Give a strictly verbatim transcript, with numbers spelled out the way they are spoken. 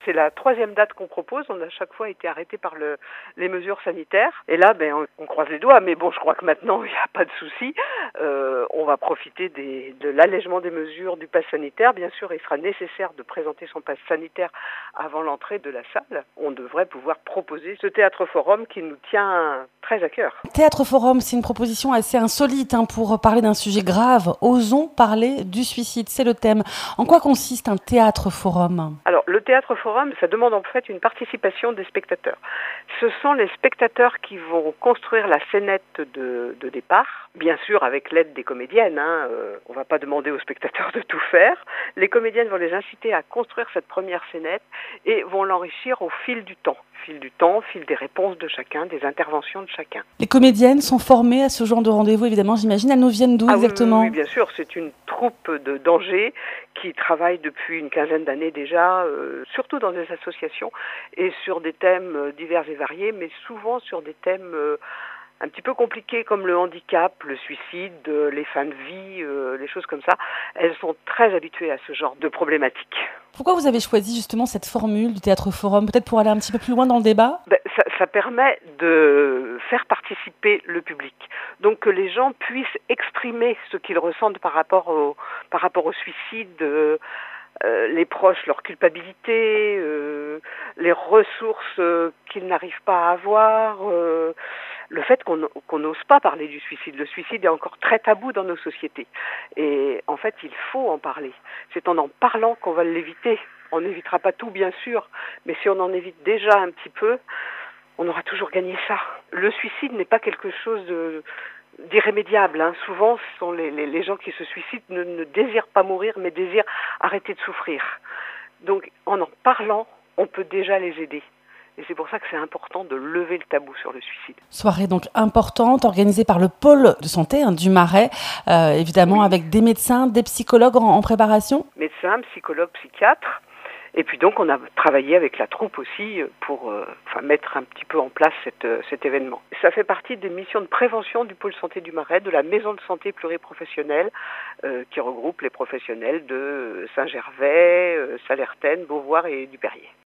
c'est la troisième date qu'on propose. On a à chaque fois été arrêté par le, les mesures sanitaires. Et là, ben, on, on croise les doigts, mais bon, je crois que maintenant, il n'y a pas de souci. Euh, on va profiter des, de l'allègement des mesures du pass sanitaire. Bien sûr, il sera nécessaire de présenter son pass sanitaire avant l'entrée de la salle. On devrait pouvoir proposer ce théâtre forum qui nous tient très à cœur. Théâtre forum, c'est une proposition assez insolite hein, pour parler d'un sujet grave. Osons parler du suicide, c'est le thème. En quoi consiste un théâtre forum ? Alors, le théâtre forum, ça demande en fait une participation des spectateurs. Ce sont les spectateurs qui vont construire la scénette de, de départ, bien sûr avec l'aide des comédiennes. Hein, euh, on ne va pas demander aux spectateurs de tout faire. Les comédiennes vont les inciter à construire cette première scénette et vont l'enrichir au fil du temps. Fil du temps, fil des réponses de chacun, des interventions de chacun. Les comédiennes sont formées à ce genre de rendez-vous, évidemment, j'imagine. Elles nous viennent d'où ah exactement ? oui, oui, bien sûr, c'est une troupe de d'Angers qui travaille depuis une quinzaine d'années déjà, euh, surtout dans des associations et sur des thèmes divers et variés, mais souvent sur des thèmes euh, un petit peu compliquées comme le handicap, le suicide, euh, les fins de vie, euh, les choses comme ça. Elles sont très habituées à ce genre de problématiques. Pourquoi vous avez choisi justement cette formule du théâtre forum ? Peut-être pour aller un petit peu plus loin dans le débat ? ben, ça, ça permet de faire participer le public. Donc que les gens puissent exprimer ce qu'ils ressentent par rapport au, par rapport au suicide, euh, euh, les proches, leur culpabilité, euh, les ressources euh, qu'ils n'arrivent pas à avoir, euh, le fait qu'on qu'on n'ose pas parler du suicide. Le suicide est encore très tabou dans nos sociétés. Et en fait, il faut en parler. C'est en en parlant qu'on va l'éviter. On n'évitera pas tout, bien sûr, mais si on en évite déjà un petit peu, on aura toujours gagné ça. Le suicide n'est pas quelque chose de, d'irrémédiable. Hein. Souvent, ce sont les, les, les gens qui se suicident ne, ne désirent pas mourir, mais désirent arrêter de souffrir. Donc, en en parlant, on peut déjà les aider. Et c'est pour ça que c'est important de lever le tabou sur le suicide. Soirée donc importante, organisée par le pôle de santé hein, du Marais, euh, évidemment oui. Avec des médecins, des psychologues en, en préparation. Médecins, psychologues, psychiatres. Et puis donc, on a travaillé avec la troupe aussi pour euh, enfin, mettre un petit peu en place cette, euh, cet événement. Ça fait partie des missions de prévention du pôle santé du Marais, de la maison de santé pluriprofessionnelle, euh, qui regroupe les professionnels de Saint-Gervais, euh, Sallertaine, Beauvoir et du Perrier.